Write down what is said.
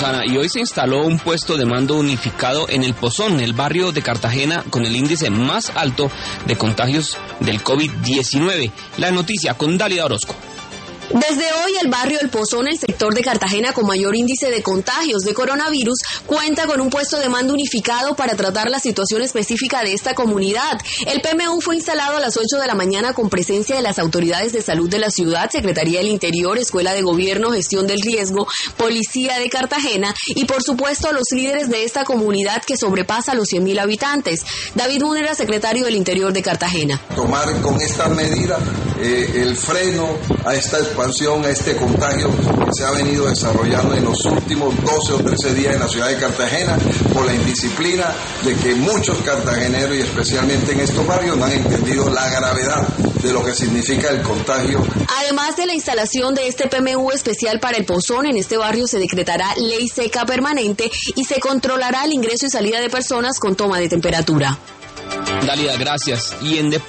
Rosana, y hoy se instaló un puesto de mando unificado en El Pozón, el barrio de Cartagena, con el índice más alto de contagios del COVID-19. La noticia con Dálida Orozco. Desde hoy, el barrio El Pozón, el sector de Cartagena con mayor índice de contagios de coronavirus, cuenta con un puesto de mando unificado para tratar la situación específica de esta comunidad. El PMU fue instalado a las 8 de la mañana con presencia de las autoridades de salud de la ciudad, Secretaría del Interior, Escuela de Gobierno, Gestión del Riesgo, Policía de Cartagena y, por supuesto, los líderes de esta comunidad que sobrepasa los 100.000 habitantes. David Múnera, secretario del Interior de Cartagena. Tomar con esta medida el freno a esta expansión, a este contagio que se ha venido desarrollando en los últimos 12 o 13 días en la ciudad de Cartagena por la indisciplina de que muchos cartageneros y especialmente en estos barrios no han entendido la gravedad de lo que significa el contagio. Además de la instalación de este PMU especial para El Pozón, en este barrio se decretará ley seca permanente y se controlará el ingreso y salida de personas con toma de temperatura. Dálida, gracias. Y en